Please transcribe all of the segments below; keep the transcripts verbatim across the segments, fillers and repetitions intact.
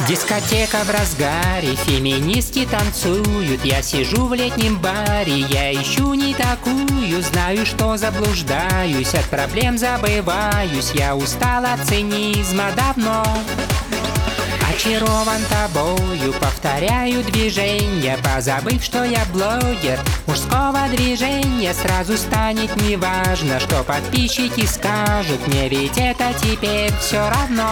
Дискотека в разгаре, феминистки танцуют. Я сижу в летнем баре, я ищу не такую. Знаю, что заблуждаюсь, от проблем забываюсь. Я устал от цинизма давно. Очарован тобою, повторяю движения, позабыв, что я блогер мужского движения. Сразу станет неважно, что подписчики скажут. Мне ведь это теперь все равно.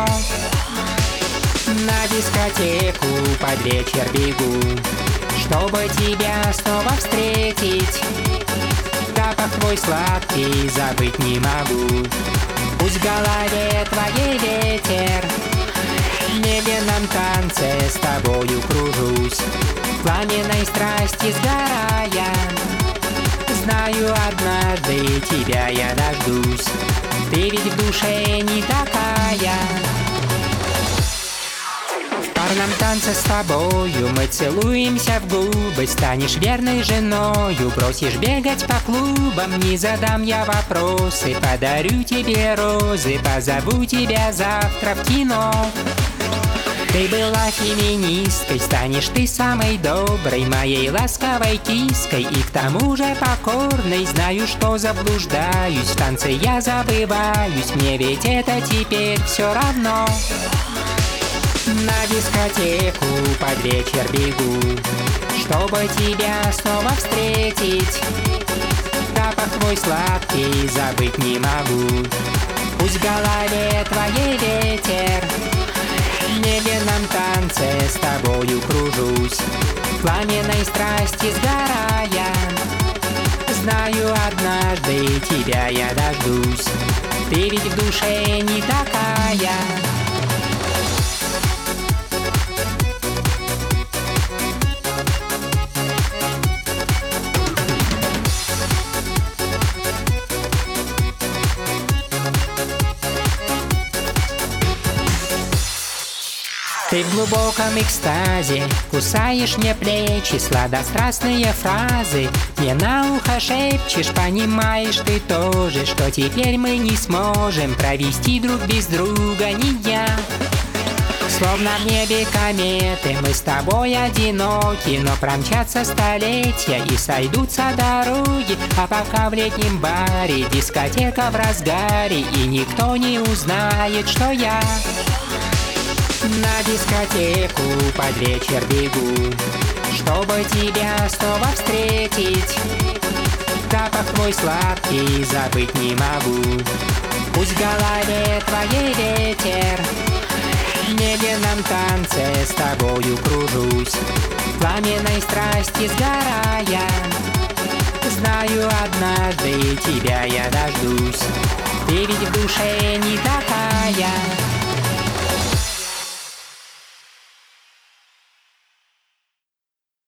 На дискотеку под вечер бегу, чтобы тебя снова встретить. Запах твой сладкий забыть не могу. Пусть в голове твоей ветер, в медленном танце с тобою кружусь. В пламенной страсти сгорая, знаю, однажды тебя я дождусь. Ты ведь в душе не такая. В парном танце с тобою мы целуемся в губы. Станешь верной женою, бросишь бегать по клубам. Не задам я вопросы, подарю тебе розы, позову тебя завтра в кино. Ты была феминисткой, станешь ты самой доброй, моей ласковой киской и к тому же покорной. Знаю, что заблуждаюсь, в танце я забываюсь. Мне ведь это теперь все равно. На дискотеку под вечер бегу, чтобы тебя снова встретить. Запах твой сладкий забыть не могу. Пусть в голове твоей ветер, в медленном танце с тобою кружусь. В пламенной страсти сгорая, знаю, однажды тебя я дождусь. Ты ведь в душе не такая. Ты в глубоком экстазе кусаешь мне плечи, сладострастные фразы мне на ухо шепчешь. Понимаешь ты тоже, что теперь мы не сможем провести друг без друга ни дня. Словно в небе кометы мы с тобой одиноки, но промчатся столетия и сойдутся дороги. А пока в летнем баре дискотека в разгаре, и никто не узнает, что я на дискотеку под вечер бегу, чтобы тебя снова встретить. Запах твой сладкий забыть не могу. Пусть в голове твоей ветер, в медленном танце с тобою кружусь. В пламенной страсти сгорая, знаю, однажды тебя я дождусь. Ты ведь в душе не такая.